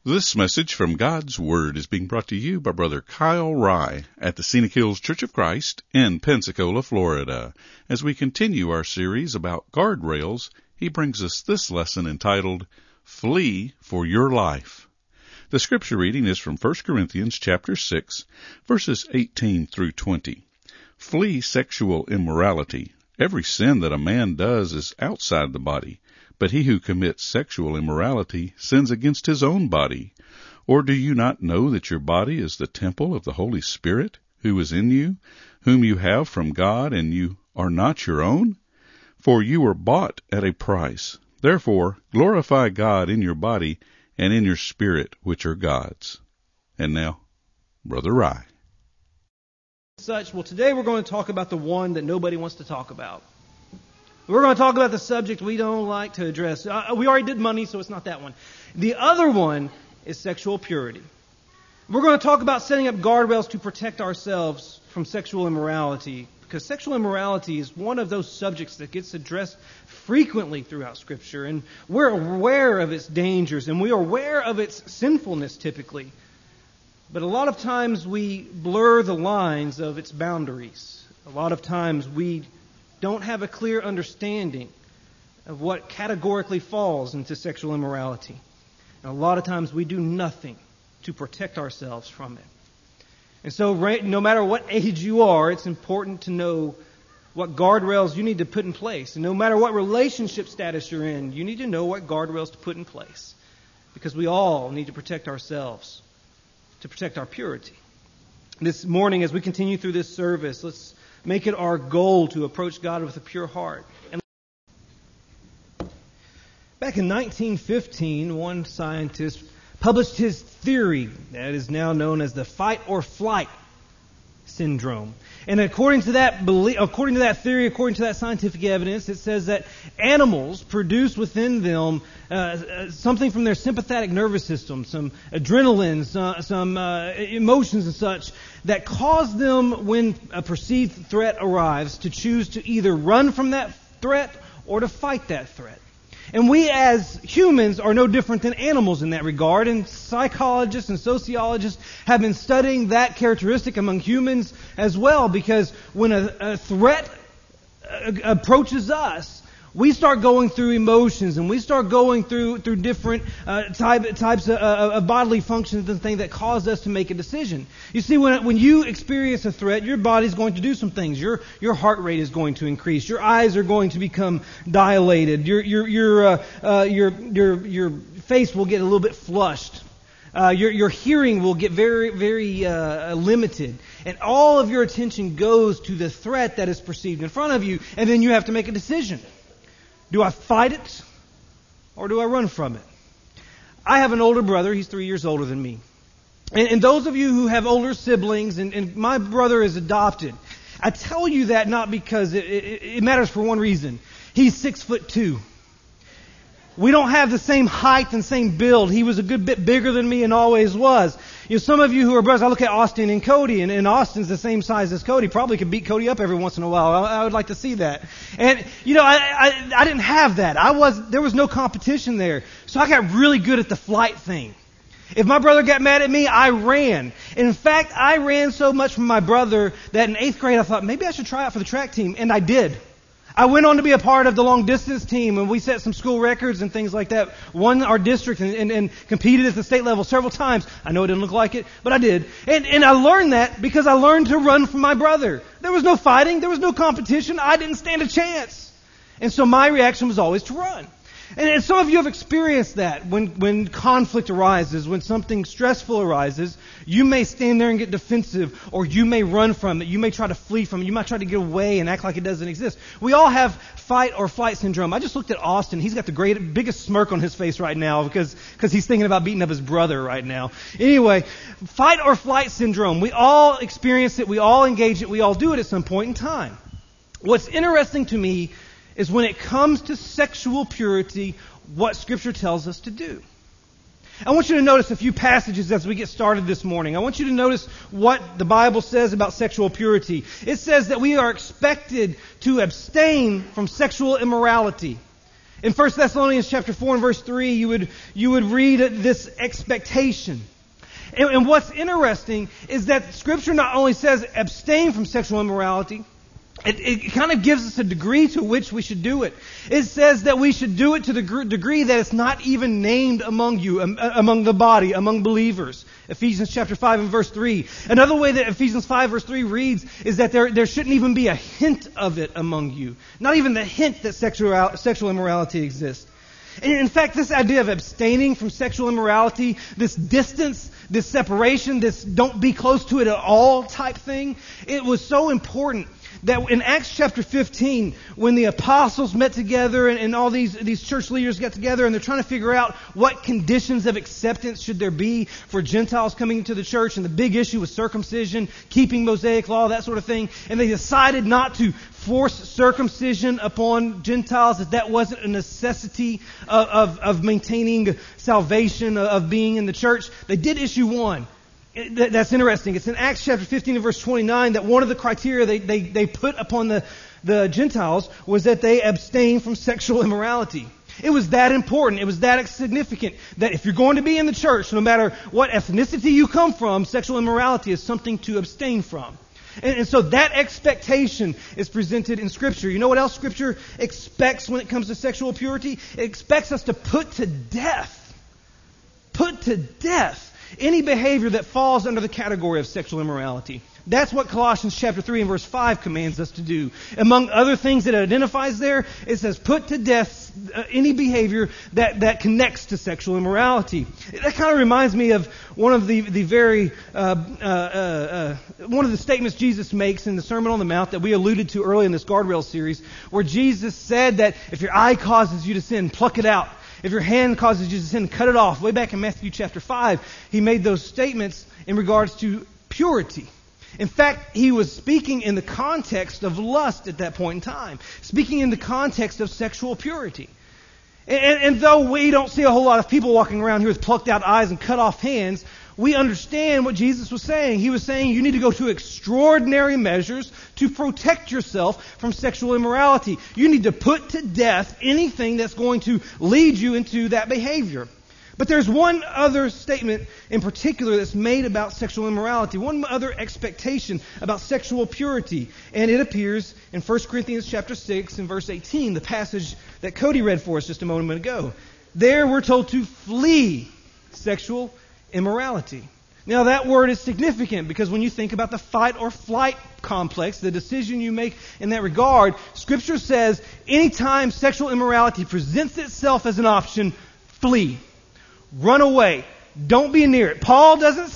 This message from God's Word is being brought to you by Brother Kyle Rye at the Scenic Hills Church of Christ in Pensacola, Florida. As we continue our series about guardrails, he brings us this lesson entitled, Flee for Your Life. The scripture reading is from 1 Corinthians chapter 6, verses 18 through 20. Flee sexual immorality. Every sin that a man does is outside the body, but he who commits sexual immorality sins against his own body. Or do you not know that your body is the temple of the Holy Spirit, who is in you, whom you have from God, and you are not your own? For you were bought at a price. Therefore, glorify God in your body and in your spirit, which are God's. And now, Brother Rye. Well, today we're going to talk about the one that nobody wants to talk about. We're going to talk about the subject we don't like to address. We already did money, so it's not that one. The other one is sexual purity. We're going to talk about setting up guardrails to protect ourselves from sexual immorality, because sexual immorality is one of those subjects that gets addressed frequently throughout Scripture, and we're aware of its dangers, and we are aware of its sinfulness typically. But a lot of times we blur the lines of its boundaries. A lot of times we don't have a clear understanding of what categorically falls into sexual immorality. And a lot of times we do nothing to protect ourselves from it. And so no matter what age you are, it's important to know what guardrails you need to put in place. And no matter what relationship status you're in, you need to know what guardrails to put in place. Because we all need to protect ourselves, to protect our purity. This morning, as we continue through this service, let's make it our goal to approach God with a pure heart. And back in 1915, one scientist published his theory that is now known as the fight or flight syndrome. And according to that theory, according to that scientific evidence, it says that animals produce within them something from their sympathetic nervous system, some adrenaline, some emotions and such, that cause them, when a perceived threat arrives, to choose to either run from that threat or to fight that threat. And we as humans are no different than animals in that regard, and psychologists and sociologists have been studying that characteristic among humans as well, because when a threat approaches us, we start going through emotions, and we start going through different types of bodily functions and things that cause us to make a decision. You see, when you experience a threat, your body's going to do some things. Your heart rate is going to increase. Your eyes are going to become dilated. Your face will get a little bit flushed. Your hearing will get very, very limited. And all of your attention goes to the threat that is perceived in front of you, and then you have to make a decision. Do I fight it or do I run from it? I have an older brother. He's 3 years older than me. And those of you who have older siblings, and my brother is adopted, I tell you that not because it matters for one reason. He's 6'2". We don't have the same height and same build. He was a good bit bigger than me and always was. You know, some of you who are brothers, I look at Austin and Cody, and Austin's the same size as Cody. Probably could beat Cody up every once in a while. I would like to see that. And, you know, I didn't have that. There was no competition there. So I got really good at the flight thing. If my brother got mad at me, I ran. In fact, I ran so much from my brother that in 8th grade I thought, maybe I should try out for the track team. And I did. I went on to be a part of the long distance team, and we set some school records and things like that. Won our district and competed at the state level several times. I know it didn't look like it, but I did. And I learned that because I learned to run from my brother. There was no fighting. There was no competition. I didn't stand a chance. And so my reaction was always to run. And some of you have experienced that when conflict arises, when something stressful arises, you may stand there and get defensive, or you may run from it. You may try to flee from it. You might try to get away and act like it doesn't exist. We all have fight or flight syndrome. I just looked at Austin. He's got the biggest smirk on his face right now because he's thinking about beating up his brother right now. Anyway, fight or flight syndrome. We all experience it. We all engage it. We all do it at some point in time. What's interesting to me is when it comes to sexual purity, what Scripture tells us to do. I want you to notice a few passages as we get started this morning. I want you to notice what the Bible says about sexual purity. It says that we are expected to abstain from sexual immorality. In 1 Thessalonians chapter 4 and verse 3, you would read this expectation. And what's interesting is that Scripture not only says abstain from sexual immorality, it kind of gives us a degree to which we should do it. It says that we should do it to the degree that it's not even named among you, among the body, among believers. Ephesians chapter 5 and verse 3. Another way that Ephesians 5 verse 3 reads is that there shouldn't even be a hint of it among you. Not even the hint that sexual immorality exists. And in fact, this idea of abstaining from sexual immorality, this distance, this separation, this don't be close to it at all type thing, it was so important that in Acts chapter 15, when the apostles met together and all these church leaders got together and they're trying to figure out what conditions of acceptance should there be for Gentiles coming into the church, and the big issue was circumcision, keeping Mosaic law, that sort of thing, and they decided not to force circumcision upon Gentiles, that wasn't a necessity of maintaining salvation, of being in the church. They did issue one. That's interesting. It's in Acts chapter 15 and verse 29 that one of the criteria they put upon the Gentiles was that they abstain from sexual immorality. It was that important. It was that significant that if you're going to be in the church, no matter what ethnicity you come from, sexual immorality is something to abstain from. And so that expectation is presented in Scripture. You know what else Scripture expects when it comes to sexual purity? It expects us to put to death any behavior that falls under the category of sexual immorality. That's what Colossians chapter 3 and verse 5 commands us to do. Among other things that it identifies there, it says put to death any behavior that connects to sexual immorality. That kind of reminds me of one of the statements Jesus makes in the Sermon on the Mount that we alluded to early in this Guardrail series, where Jesus said that if your eye causes you to sin, pluck it out. If your hand causes you to sin, cut it off. Way back in Matthew chapter 5, he made those statements in regards to purity. In fact, he was speaking in the context of lust at that point in time. Speaking in the context of sexual purity. And though we don't see a whole lot of people walking around here with plucked out eyes and cut off hands, we understand what Jesus was saying. He was saying you need to go to extraordinary measures to protect yourself from sexual immorality. You need to put to death anything that's going to lead you into that behavior. But there's one other statement in particular that's made about sexual immorality, one other expectation about sexual purity, and it appears in 1 Corinthians chapter 6 and verse 18, the passage that Cody read for us just a moment ago. There we're told to flee sexual immorality. Now that word is significant because when you think about the fight or flight complex, the decision you make in that regard, Scripture says anytime sexual immorality presents itself as an option, flee. Run away. Don't be near it. Paul doesn't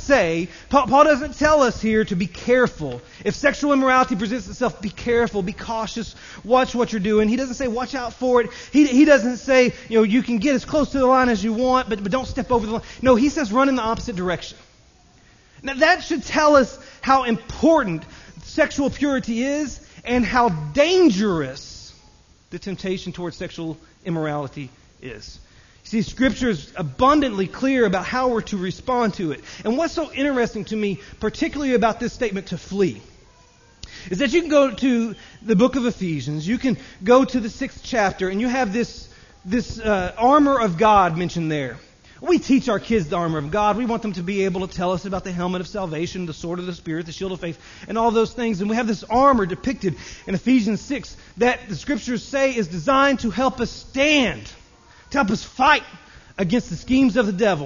tell us here to be careful. If sexual immorality presents itself, be careful, be cautious, watch what you're doing. He doesn't say watch out for it. He doesn't say, you can get as close to the line as you want, but don't step over the line. No, he says run in the opposite direction. Now that should tell us how important sexual purity is and how dangerous the temptation towards sexual immorality is. See, Scripture is abundantly clear about how we're to respond to it. And what's so interesting to me, particularly about this statement to flee, is that you can go to the book of Ephesians, you can go to the 6th chapter, and you have this armor of God mentioned there. We teach our kids the armor of God. We want them to be able to tell us about the helmet of salvation, the sword of the Spirit, the shield of faith, and all those things. And we have this armor depicted in Ephesians 6 that the Scriptures say is designed to help us stand, to help us fight against the schemes of the devil.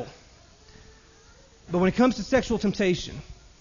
But when it comes to sexual temptation,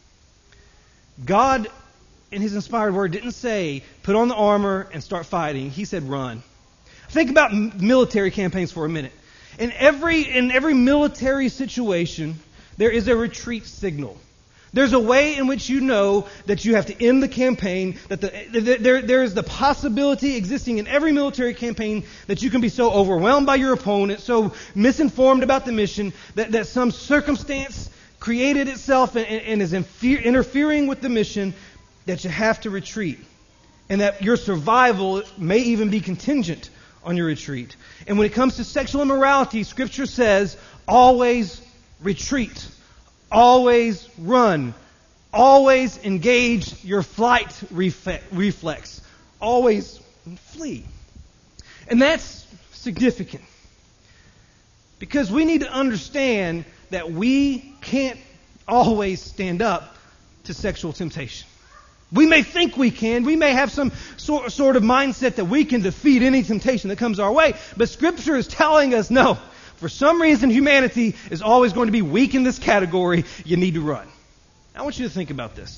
God, in His inspired word, didn't say, put on the armor and start fighting. He said, run. Think about military campaigns for a minute. In every military situation, there is a retreat signal. There's a way in which you know that you have to end the campaign, that there is the possibility existing in every military campaign that you can be so overwhelmed by your opponent, so misinformed about the mission, that some circumstance created itself and is interfering with the mission, that you have to retreat. And that your survival may even be contingent on your retreat. And when it comes to sexual immorality, Scripture says, always retreat. Always run. Always engage your flight reflex. Always flee. And that's significant. Because we need to understand that we can't always stand up to sexual temptation. We may think we can. We may have some sort of mindset that we can defeat any temptation that comes our way. But Scripture is telling us, no. For some reason, humanity is always going to be weak in this category. You need to run. I want you to think about this.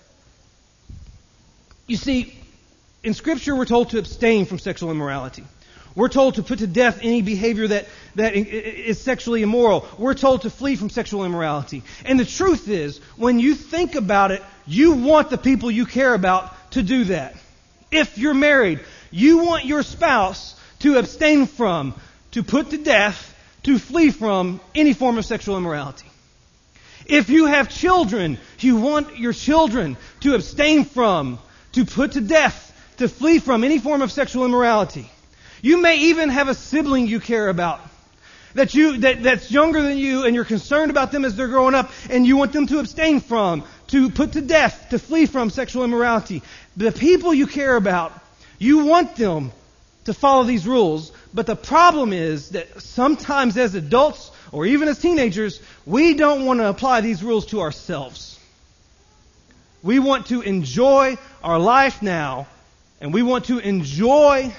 You see, in Scripture, we're told to abstain from sexual immorality. We're told to put to death any behavior that is sexually immoral. We're told to flee from sexual immorality. And the truth is, when you think about it, you want the people you care about to do that. If you're married, you want your spouse to abstain from, to put to death, to flee from any form of sexual immorality. If you have children, you want your children to abstain from, to put to death, to flee from any form of sexual immorality. You may even have a sibling you care about that's younger than you, and you're concerned about them as they're growing up, and you want them to abstain from, to put to death, to flee from sexual immorality. The people you care about, you want them to follow these rules, but the problem is that sometimes as adults or even as teenagers, we don't want to apply these rules to ourselves. We want to enjoy our life now, and we want to enjoy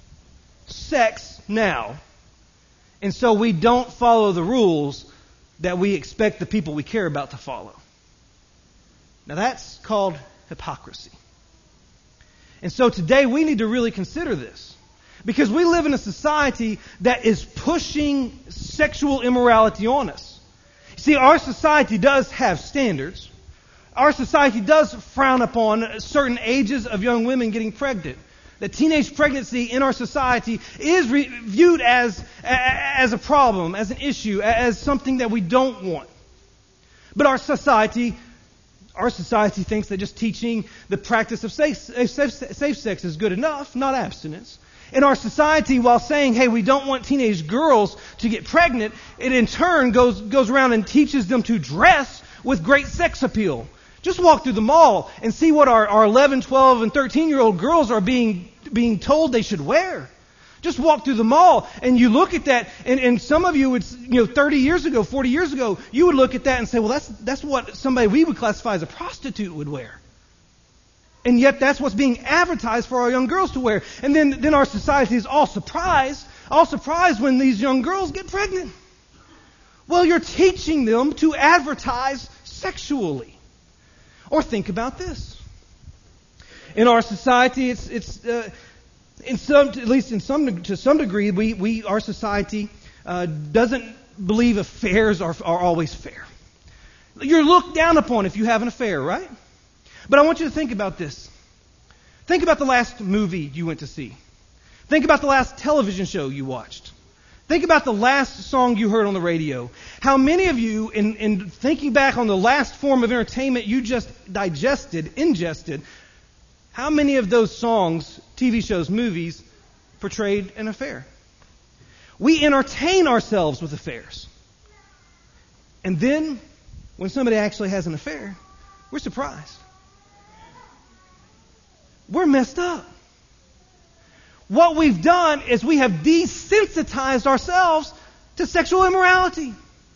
sex now. And so we don't follow the rules that we expect the people we care about to follow. Now that's called hypocrisy. And so today we need to really consider this. Because we live in a society that is pushing sexual immorality on us. See, our society does have standards. Our society does frown upon certain ages of young women getting pregnant. The teenage pregnancy in our society is viewed as a problem, as an issue, as something that we don't want. But our society thinks that just teaching the practice of safe sex is good enough, not abstinence. In our society, while saying, hey, we don't want teenage girls to get pregnant, it in turn goes around and teaches them to dress with great sex appeal. Just walk through the mall and see what our 11, 12, and 13-year-old girls are being told they should wear. Just walk through the mall and you look at that, and some of you would, 30 years ago, 40 years ago, you would look at that and say, well, that's what somebody we would classify as a prostitute would wear. And yet that's what's being advertised for our young girls to wear. And then our society is all surprised when these young girls get pregnant. Well, you're teaching them to advertise sexually. Or think about this. In our society, to some degree, our society doesn't believe affairs are always fair. You're looked down upon if you have an affair, right? But I want you to think about this. Think about the last movie you went to see. Think about the last television show you watched. Think about the last song you heard on the radio. How many of you, in thinking back on the last form of entertainment you just ingested, how many of those songs, TV shows, movies, portrayed an affair? We entertain ourselves with affairs. And then, when somebody actually has an affair, we're surprised. We're messed up. What we've done is we have desensitized ourselves to sexual immorality.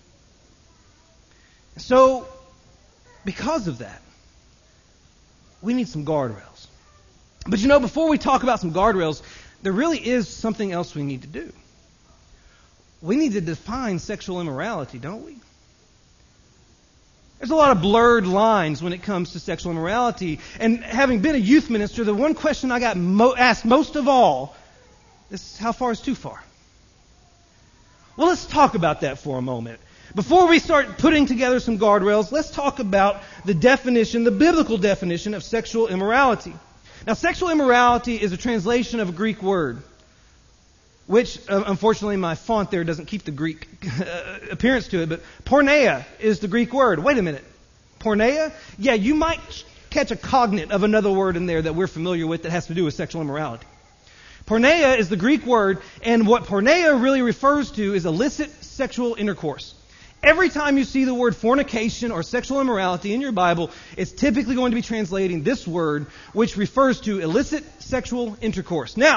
So, because of that, we need some guardrails. But before we talk about some guardrails, there really is something else we need to do. We need to define sexual immorality, don't we? There's a lot of blurred lines when it comes to sexual immorality. And having been a youth minister, the one question I got asked most of all is, how far is too far? Well, let's talk about that for a moment. Before we start putting together some guardrails, let's talk about the definition, the biblical definition of sexual immorality. Now, sexual immorality is a translation of a Greek word, which, unfortunately, my font there doesn't keep the Greek appearance to it, but porneia is the Greek word. Wait a minute. Porneia? Yeah, you might catch a cognate of another word in there that we're familiar with that has to do with sexual immorality. Porneia is the Greek word, and what porneia really refers to is illicit sexual intercourse. Every time you see the word fornication or sexual immorality in your Bible, it's typically going to be translating this word, which refers to illicit sexual intercourse. Now,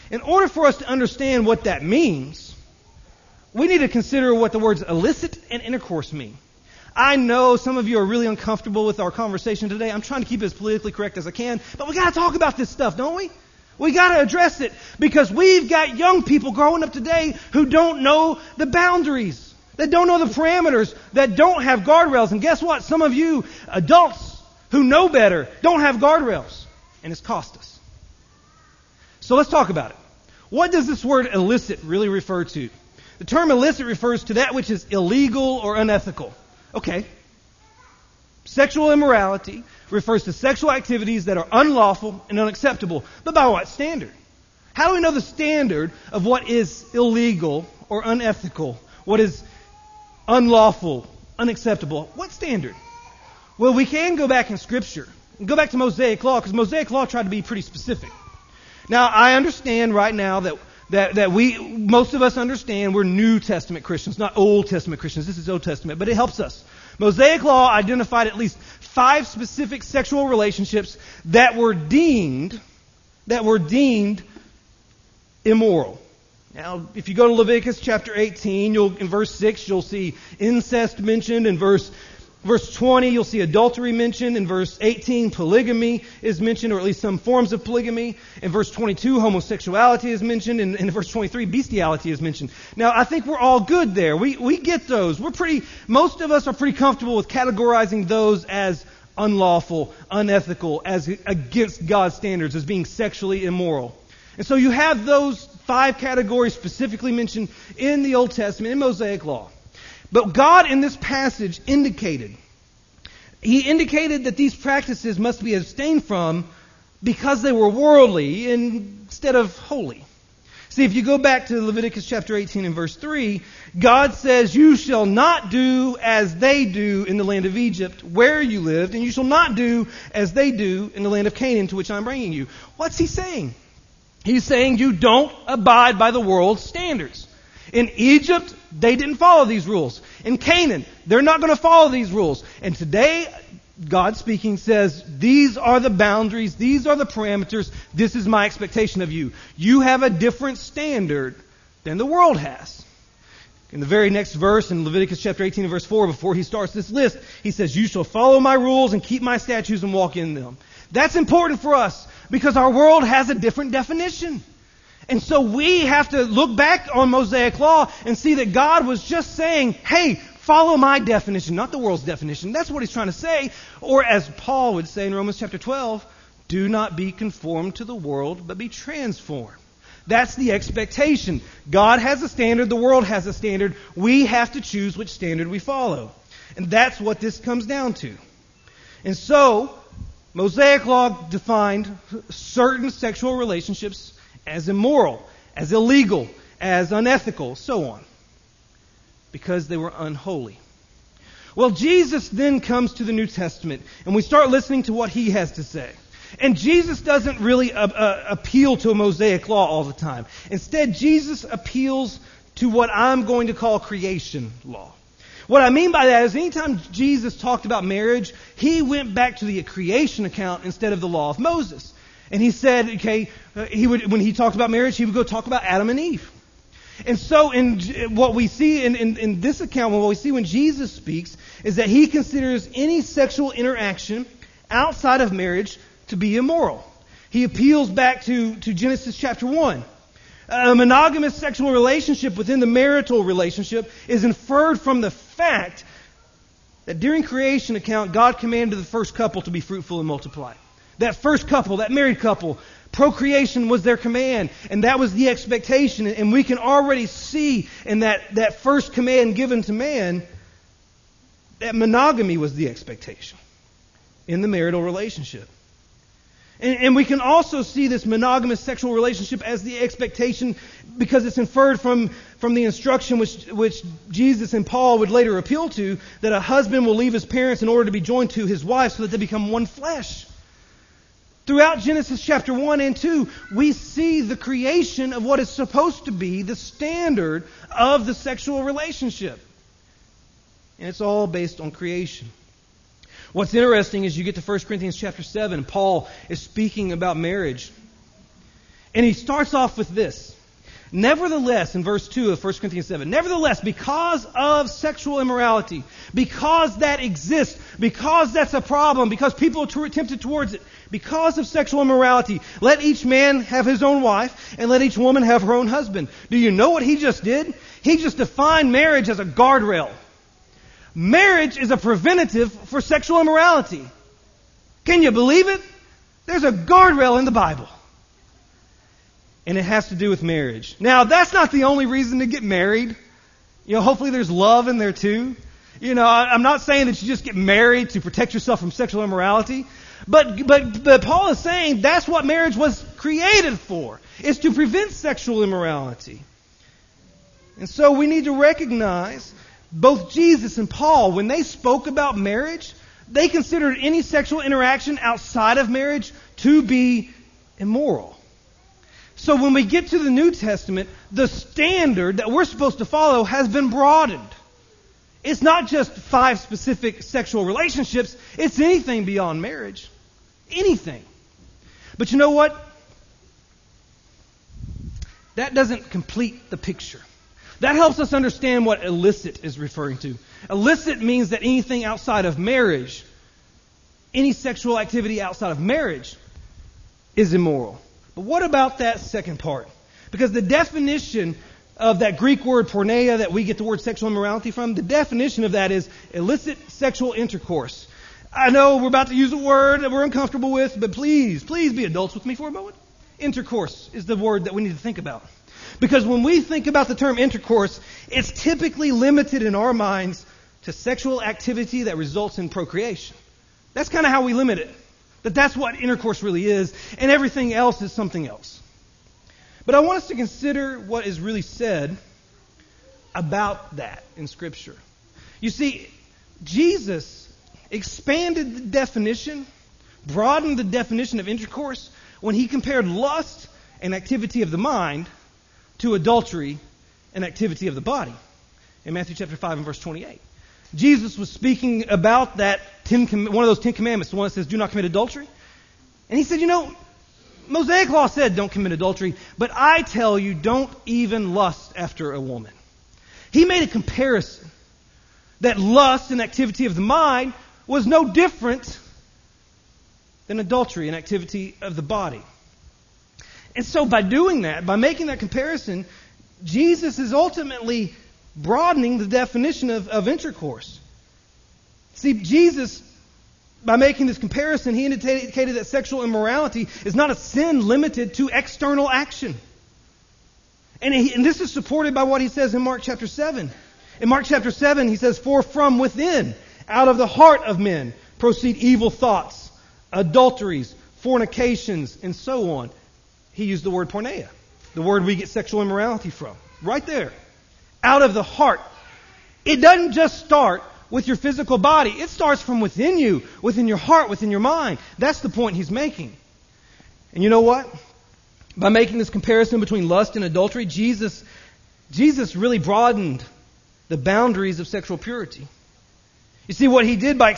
In order for us to understand what that means, we need to consider what the words illicit and intercourse mean. I know some of you are really uncomfortable with our conversation today. I'm trying to keep it as politically correct as I can, but we got to talk about this stuff, don't we? We got to address it because we've got young people growing up today who don't know the boundaries, that don't know the parameters, that don't have guardrails. And guess what? Some of you adults who know better don't have guardrails, and it's cost us. So let's talk about it. What does this word illicit really refer to? The term illicit refers to that which is illegal or unethical. Okay. Sexual immorality refers to sexual activities that are unlawful and unacceptable. But by what standard? How do we know the standard of what is illegal or unethical? What is unlawful, unacceptable? What standard? Well, we can go back in Scripture and go back to Mosaic Law, because Mosaic Law tried to be pretty specific. Now, I understand right now that most of us understand we're New Testament Christians, not Old Testament Christians. This is Old Testament, but it helps us. Mosaic Law identified at least 5 specific sexual relationships that were deemed immoral. Now, if you go to Leviticus chapter 18, in verse 6, you'll see incest mentioned. In verse 20, you'll see adultery mentioned. In verse 18, polygamy is mentioned, or at least some forms of polygamy. In verse 22, homosexuality is mentioned. In verse 23, bestiality is mentioned. Now, I think we're all good there. We get those. Most of us are pretty comfortable with categorizing those as unlawful, unethical, as against God's standards, as being sexually immoral. And so you have those 5 categories specifically mentioned in the Old Testament, in Mosaic Law. But God in this passage indicated that these practices must be abstained from because they were worldly instead of holy. See, if you go back to Leviticus chapter 18 and verse 3, God says, "You shall not do as they do in the land of Egypt, where you lived, and you shall not do as they do in the land of Canaan, to which I'm bringing you." What's he saying? He's saying you don't abide by the world's standards. In Egypt, they didn't follow these rules. In Canaan, they're not going to follow these rules. And today, God speaking says, these are the boundaries, these are the parameters, this is my expectation of you. You have a different standard than the world has. In the very next verse, in Leviticus chapter 18 and verse 4, before he starts this list, he says, "You shall follow my rules and keep my statutes and walk in them." That's important for us because our world has a different definition. And so we have to look back on Mosaic Law and see that God was just saying, hey, follow my definition, not the world's definition. That's what he's trying to say. Or as Paul would say in Romans chapter 12, do not be conformed to the world, but be transformed. That's the expectation. God has a standard, the world has a standard. We have to choose which standard we follow. And that's what this comes down to. And so, Mosaic Law defined certain sexual relationships as immoral, as illegal, as unethical, so on, because they were unholy. Well, Jesus then comes to the New Testament, and we start listening to what he has to say. And Jesus doesn't really appeal to a Mosaic Law all the time. Instead, Jesus appeals to what I'm going to call creation law. What I mean by that is anytime Jesus talked about marriage, he went back to the creation account instead of the law of Moses. And he said, when he talked about marriage, he would go talk about Adam and Eve. And so in what we see in this account, what we see when Jesus speaks, is that he considers any sexual interaction outside of marriage to be immoral. He appeals back to Genesis chapter 1. A monogamous sexual relationship within the marital relationship is inferred from the fact that during creation account, God commanded the first couple to be fruitful and multiply. That first couple, that married couple, procreation was their command, and that was the expectation. And we can already see in that first command given to man that monogamy was the expectation in the marital relationship. And we can also see this monogamous sexual relationship as the expectation because it's inferred from the instruction which Jesus and Paul would later appeal to, that a husband will leave his parents in order to be joined to his wife so that they become one flesh. Throughout Genesis chapter 1 and 2, we see the creation of what is supposed to be the standard of the sexual relationship. And it's all based on creation. What's interesting is you get to 1 Corinthians chapter 7, Paul is speaking about marriage. And he starts off with this. Nevertheless, in verse 2 of 1 Corinthians 7, nevertheless, because of sexual immorality, because that exists, because that's a problem, because people are tempted towards it, because of sexual immorality, let each man have his own wife, and let each woman have her own husband. Do you know what he just did? He just defined marriage as a guardrail. Marriage is a preventative for sexual immorality. Can you believe it? There's a guardrail in the Bible. And it has to do with marriage. Now, that's not the only reason to get married. Hopefully there's love in there too. I'm not saying that you just get married to protect yourself from sexual immorality. But Paul is saying that's what marriage was created for. It's to prevent sexual immorality. And so we need to recognize both Jesus and Paul, when they spoke about marriage, they considered any sexual interaction outside of marriage to be immoral. So when we get to the New Testament, the standard that we're supposed to follow has been broadened. It's not just 5 specific sexual relationships. It's anything beyond marriage. Anything. But you know what? That doesn't complete the picture. That helps us understand what illicit is referring to. Illicit means that anything outside of marriage, any sexual activity outside of marriage, is immoral. But what about that second part? Because the definition of that Greek word porneia that we get the word sexual immorality from, the definition of that is illicit sexual intercourse. I know we're about to use a word that we're uncomfortable with, but please be adults with me for a moment. Intercourse is the word that we need to think about. Because when we think about the term intercourse, it's typically limited in our minds to sexual activity that results in procreation. That's kind of how we limit it. That's what intercourse really is, and everything else is something else. But I want us to consider what is really said about that in Scripture. You see, Jesus expanded the definition, broadened the definition of intercourse when he compared lust and activity of the mind to adultery and activity of the body. In Matthew chapter 5 and verse 28. Jesus was speaking about that one of those 10 commandments, the one that says, do not commit adultery. And he said, Mosaic law said don't commit adultery, but I tell you, don't even lust after a woman. He made a comparison that lust and activity of the mind was no different than adultery and activity of the body. And so by doing that, by making that comparison, Jesus is ultimately broadening the definition of intercourse. See, Jesus, by making this comparison, he indicated that sexual immorality is not a sin limited to external action. And this is supported by what he says in Mark chapter 7. In Mark chapter 7, he says, for from within, out of the heart of men, proceed evil thoughts, adulteries, fornications, and so on. He used the word porneia, the word we get sexual immorality from. Right there. Out of the heart. It doesn't just start with your physical body. It starts from within you, within your heart, within your mind. That's the point he's making. And you know what? By making this comparison between lust and adultery, Jesus really broadened the boundaries of sexual purity. You see, what he did by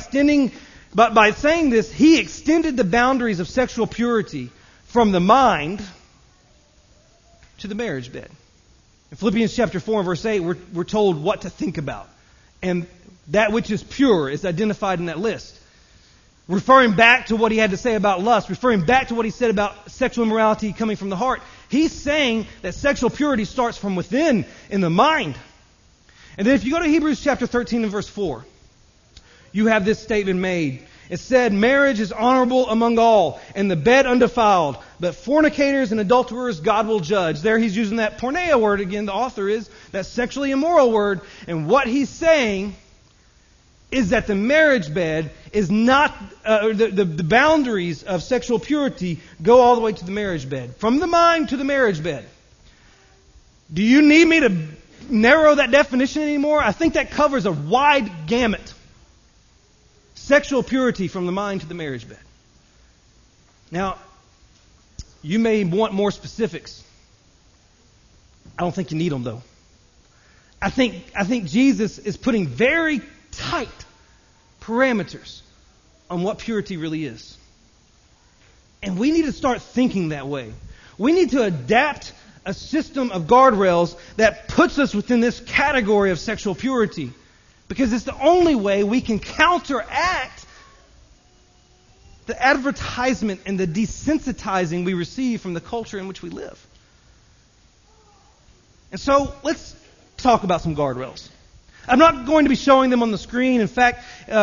saying this, he extended the boundaries of sexual purity from the mind to the marriage bed. In Philippians chapter 4 and verse 8, we're told what to think about. And that which is pure is identified in that list. Referring back to what he had to say about lust, referring back to what he said about sexual immorality coming from the heart, he's saying that sexual purity starts from within, in the mind. And then if you go to Hebrews chapter 13 and verse 4, you have this statement made. It said, marriage is honorable among all, and the bed undefiled, but fornicators and adulterers God will judge. There he's using that porneia word again, the author is, that sexually immoral word. And what he's saying is that the marriage bed is not, the boundaries of sexual purity go all the way to the marriage bed. From the mind to the marriage bed. Do you need me to narrow that definition anymore? I think that covers a wide gamut. Sexual purity from the mind to the marriage bed. Now, you may want more specifics. I don't think you need them, though. I think Jesus is putting very tight parameters on what purity really is. And we need to start thinking that way. We need to adapt a system of guardrails that puts us within this category of sexual purity. Because it's the only way we can counteract the advertisement and the desensitizing we receive from the culture in which we live. And so let's talk about some guardrails. I'm not going to be showing them on the screen. In fact,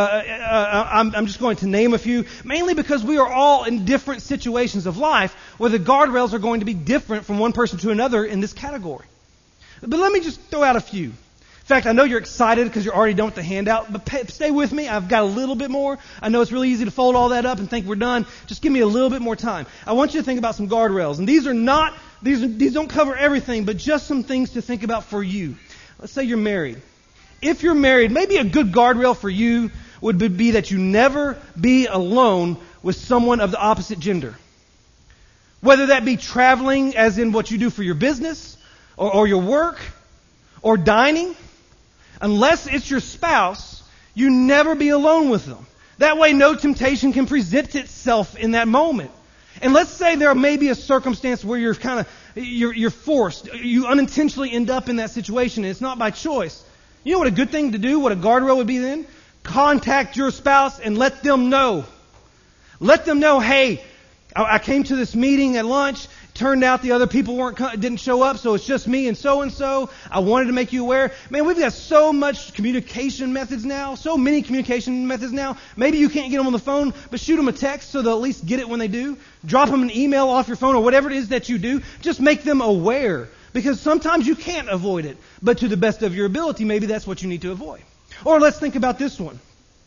I'm just going to name a few, mainly because we are all in different situations of life where the guardrails are going to be different from one person to another in this category. But let me just throw out a few. In fact, I know you're excited because you're already done with the handout, but stay with me. I've got a little bit more. I know it's really easy to fold all that up and think we're done. Just give me a little bit more time. I want you to think about some guardrails. And these don't cover everything, but just some things to think about for you. Let's say you're married. If you're married, maybe a good guardrail for you would be that you never be alone with someone of the opposite gender. Whether that be traveling, as in what you do for your business, or your work, or dining. Unless it's your spouse, you never be alone with them. That way no temptation can present itself in that moment. And let's say there may be a circumstance where you're forced. You unintentionally end up in that situation, and it's not by choice. You know what a good thing to do, what a guardrail would be then? Contact your spouse and let them know. Let them know, hey, I came to this meeting at lunch. Turned out the other people didn't show up, so it's just me and so. I wanted to make you aware. Man, we've got so much communication methods now, so many communication methods now. Maybe you can't get them on the phone, but shoot them a text so they'll at least get it when they do. Drop them an email off your phone or whatever it is that you do. Just make them aware. Because sometimes you can't avoid it. But to the best of your ability, maybe that's what you need to avoid. Or let's think about this one.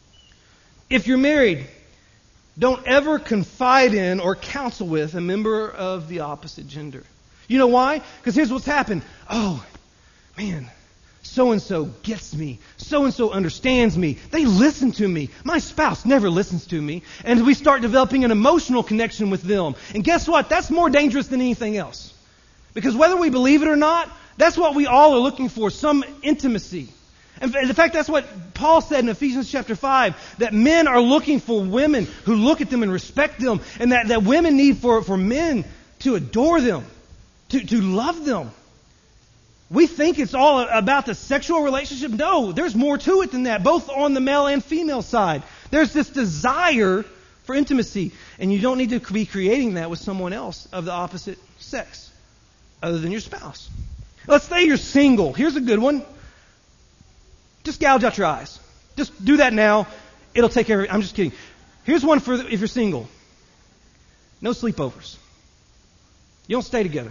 If you're married, don't ever confide in or counsel with a member of the opposite gender. You know why? Because here's what's happened. Oh, man, so-and-so gets me. So-and-so understands me. They listen to me. My spouse never listens to me. And we start developing an emotional connection with them. And guess what? That's more dangerous than anything else. Because whether we believe it or not, that's what we all are looking for, some intimacy. And in fact, that's what Paul said in Ephesians chapter 5, that men are looking for women who look at them and respect them, and that women need for men to adore them, to love them. We think it's all about the sexual relationship. No, there's more to it than that, both on the male and female side. There's this desire for intimacy, and you don't need to be creating that with someone else of the opposite sex, other than your spouse. Let's say you're single. Here's a good one. Just gouge out your eyes. Just do that now. It'll take care of it. I'm just kidding. Here's one for if you're single. No sleepovers. You don't stay together.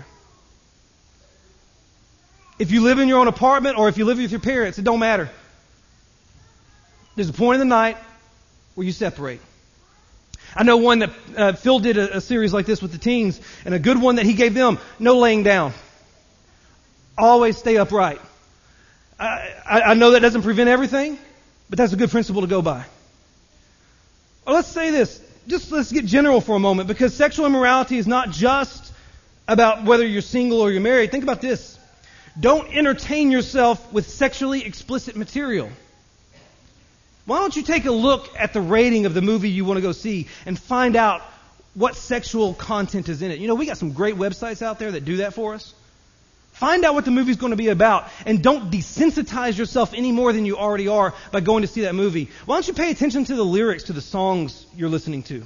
If you live in your own apartment or if you live with your parents, it don't matter. There's a point in the night where you separate. I know one that Phil did a series like this with the teens, and a good one that he gave them, no laying down. Always stay upright. I know that doesn't prevent everything, but that's a good principle to go by. Well, let's say this. Let's get general for a moment, because sexual immorality is not just about whether you're single or you're married. Think about this. Don't entertain yourself with sexually explicit material. Why don't you take a look at the rating of the movie you want to go see and find out what sexual content is in it? You know, we got some great websites out there that do that for us. Find out what the movie's going to be about, and don't desensitize yourself any more than you already are by going to see that movie. Why don't you pay attention to the lyrics to the songs you're listening to?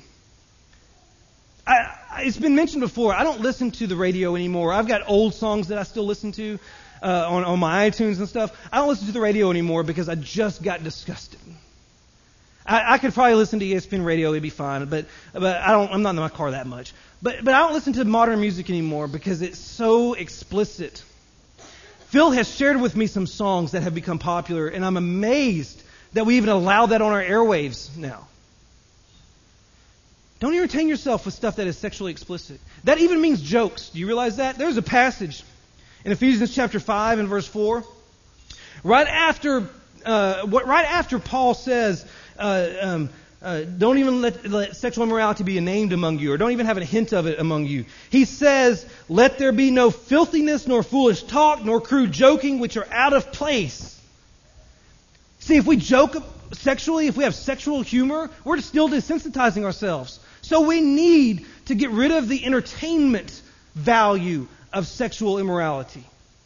It's been mentioned before, I don't listen to the radio anymore. I've got old songs that I still listen to on my iTunes and stuff. I don't listen to the radio anymore because I just got disgusted. I could probably listen to ESPN radio, it'd be fine, but I'm not in my car that much. But I don't listen to modern music anymore because it's so explicit. Phil has shared with me some songs that have become popular, and I'm amazed that we even allow that on our airwaves now. Don't entertain yourself with stuff that is sexually explicit. That even means jokes. Do you realize that? There's a passage in Ephesians chapter 5 and verse 4. Right after Paul says, don't even let sexual immorality be named among you, or don't even have a hint of it among you. He says, let there be no filthiness, nor foolish talk, nor crude joking, which are out of place. See, if we joke sexually, if we have sexual humor, we're still desensitizing ourselves. So we need to get rid of the entertainment value of sexual immorality.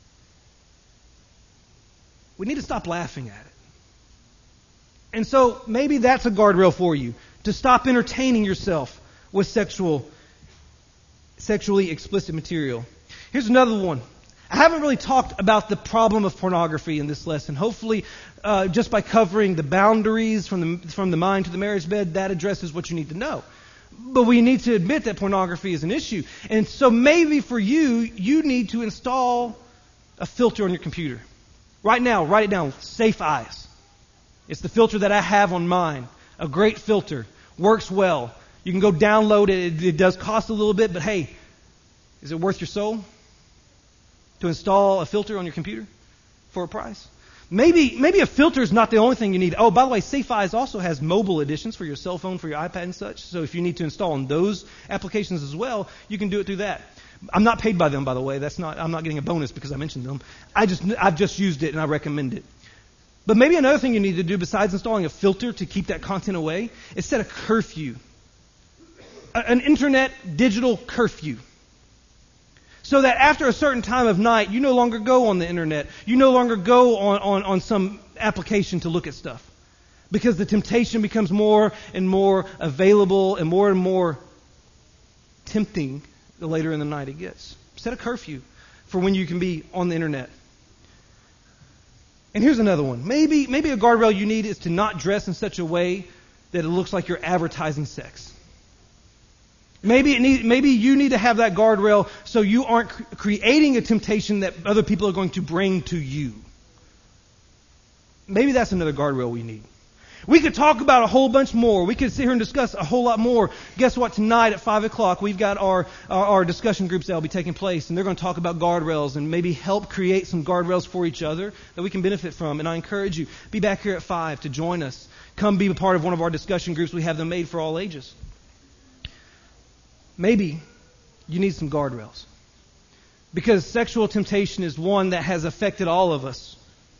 We need to stop laughing at it. And so maybe that's a guardrail for you, to stop entertaining yourself with sexually explicit material. Here's another one. I haven't really talked about the problem of pornography in this lesson. Hopefully, just by covering the boundaries from the mind to the marriage bed, that addresses what you need to know. But we need to admit that pornography is an issue. And so maybe for you, you need to install a filter on your computer. Right now, write it down, Safe Eyes. It's the filter that I have on mine. A great filter. Works well. You can go download it. It does cost a little bit, but hey, is it worth your soul to install a filter on your computer for a price? Maybe a filter is not the only thing you need. Oh, by the way, Safe Eyes also has mobile editions for your cell phone, for your iPad and such. So if you need to install on those applications as well, you can do it through that. I'm not paid by them, by the way. I'm not getting a bonus because I mentioned them. I've just used it and I recommend it. But maybe another thing you need to do besides installing a filter to keep that content away is set a curfew. An internet digital curfew. So that after a certain time of night, you no longer go on the internet. You no longer go on some application to look at stuff. Because the temptation becomes more and more available and more tempting the later in the night it gets. Set a curfew for when you can be on the internet. And here's another one. Maybe a guardrail you need is to not dress in such a way that it looks like you're advertising sex. Maybe you need to have that guardrail so you aren't creating a temptation that other people are going to bring to you. Maybe that's another guardrail we need. We could talk about a whole bunch more. We could sit here and discuss a whole lot more. Guess what? Tonight at 5 o'clock, we've got our discussion groups that will be taking place, and they're going to talk about guardrails and maybe help create some guardrails for each other that we can benefit from. And I encourage you, be back here at 5 to join us. Come be a part of one of our discussion groups. We have them made for all ages. Maybe you need some guardrails, because sexual temptation is one that has affected all of us.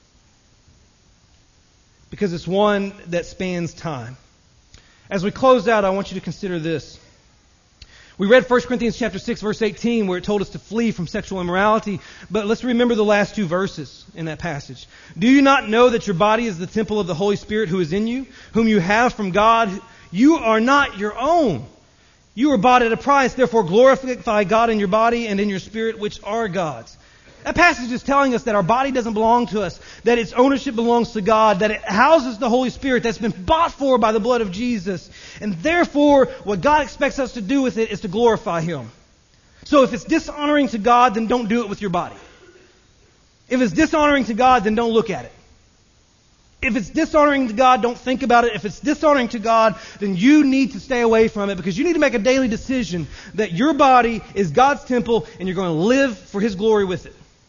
Because it's one that spans time. As we close out, I want you to consider this. We read 1 Corinthians chapter 6, verse 18, where it told us to flee from sexual immorality. But let's remember the last two verses in that passage. Do you not know that your body is the temple of the Holy Spirit who is in you, whom you have from God? You are not your own. You were bought at a price. Therefore glorify God in your body and in your spirit, which are God's. That passage is telling us that our body doesn't belong to us, that its ownership belongs to God, that it houses the Holy Spirit that's been bought for by the blood of Jesus. And therefore, what God expects us to do with it is to glorify Him. So if it's dishonoring to God, then don't do it with your body. If it's dishonoring to God, then don't look at it. If it's dishonoring to God, don't think about it. If it's dishonoring to God, then you need to stay away from it, because you need to make a daily decision that your body is God's temple and you're going to live for His glory with it.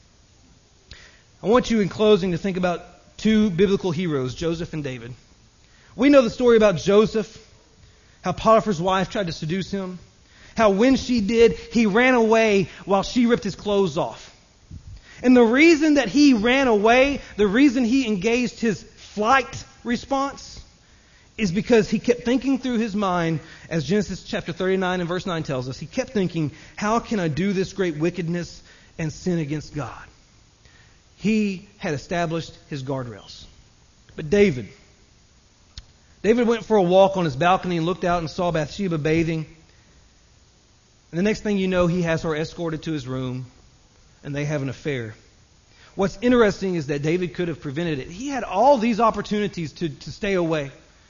I want you in closing to think about two biblical heroes, Joseph and David. We know the story about Joseph, how Potiphar's wife tried to seduce him, how when she did, he ran away while she ripped his clothes off. And the reason that he ran away, the reason he engaged his flight response, is because he kept thinking through his mind, as Genesis chapter 39 and verse 9 tells us. He kept thinking, how can I do this great wickedness and sin against God? He had established his guardrails. But David went for a walk on his balcony and looked out and saw Bathsheba bathing. And the next thing you know, he has her escorted to his room and they have an affair. What's interesting is that David could have prevented it. He had all these opportunities to stay away.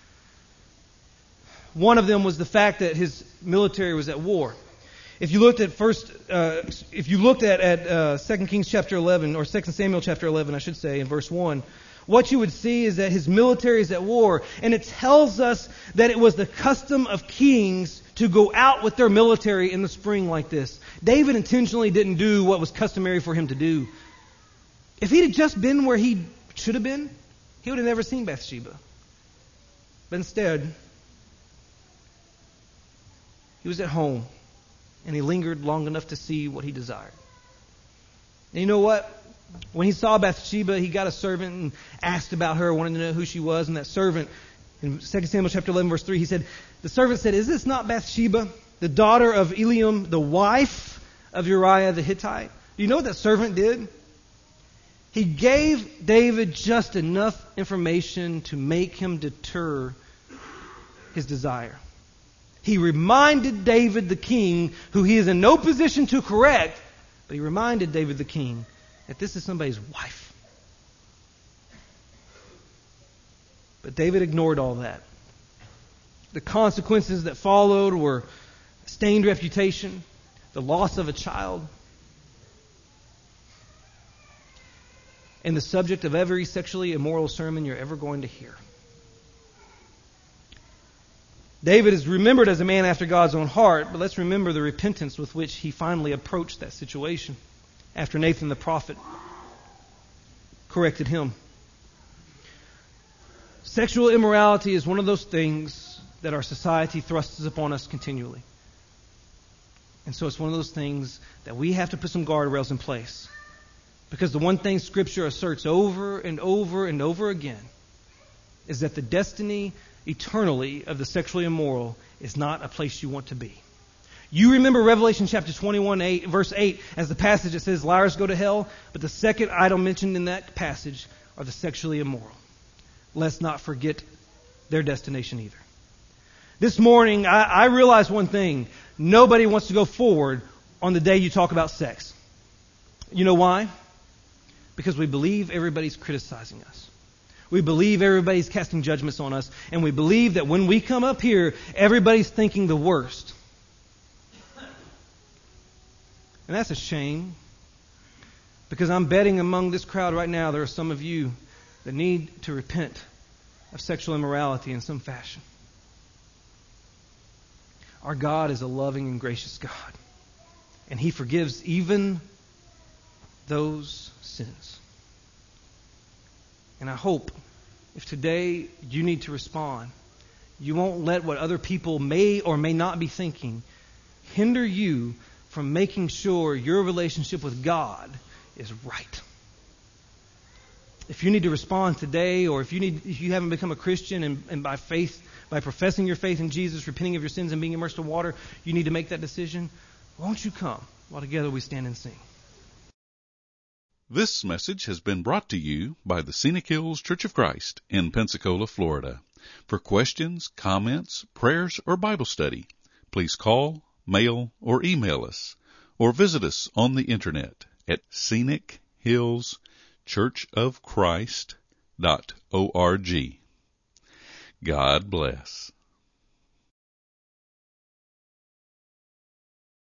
One of them was the fact that his military was at war. If you looked at 2 Kings chapter 11, or 2 Samuel chapter 11, I should say, in verse 1, what you would see is that his military is at war. And it tells us that it was the custom of kings to go out with their military in the spring like this. David intentionally didn't do what was customary for him to do. If he'd have just been where he should have been, he would have never seen Bathsheba. But instead, he was at home. And he lingered long enough to see what he desired. And you know what? When he saw Bathsheba, he got a servant and asked about her, wanted to know who she was. And that servant, in 2 Samuel chapter 11, verse 3, the servant said, "Is this not Bathsheba, the daughter of Eliam, the wife of Uriah the Hittite? Do you know what that servant did? He gave David just enough information to make him deter his desire. He reminded David the king, who he is in no position to correct, but he reminded David the king that this is somebody's wife. But David ignored all that. The consequences that followed were stained reputation, the loss of a child, and the subject of every sexually immoral sermon you're ever going to hear. David is remembered as a man after God's own heart, but let's remember the repentance with which he finally approached that situation after Nathan the prophet corrected him. Sexual immorality is one of those things that our society thrusts upon us continually. And so it's one of those things that we have to put some guardrails in place. Because the one thing Scripture asserts over and over and over again is that the destiny eternally of the sexually immoral is not a place you want to be. You remember Revelation chapter 21, verse 8, as the passage that says liars go to hell, but the second item mentioned in that passage are the sexually immoral. Let's not forget their destination either. This morning, I realized one thing. Nobody wants to go forward on the day you talk about sex. You know why? Because we believe everybody's criticizing us. We believe everybody's casting judgments on us. And we believe that when we come up here, everybody's thinking the worst. And that's a shame. Because I'm betting among this crowd right now, there are some of you that need to repent of sexual immorality in some fashion. Our God is a loving and gracious God. And He forgives even those sins. And I hope if today you need to respond, you won't let what other people may or may not be thinking hinder you from making sure your relationship with God is right. If you need to respond today, or if you haven't become a Christian and by faith, by professing your faith in Jesus, repenting of your sins and being immersed in water, you need to make that decision, won't you come while together we stand and sing? This message has been brought to you by the Scenic Hills Church of Christ in Pensacola, Florida. For questions, comments, prayers, or Bible study, please call, mail, or email us, or visit us on the internet at ScenicHillsChurchofChrist.org. God bless.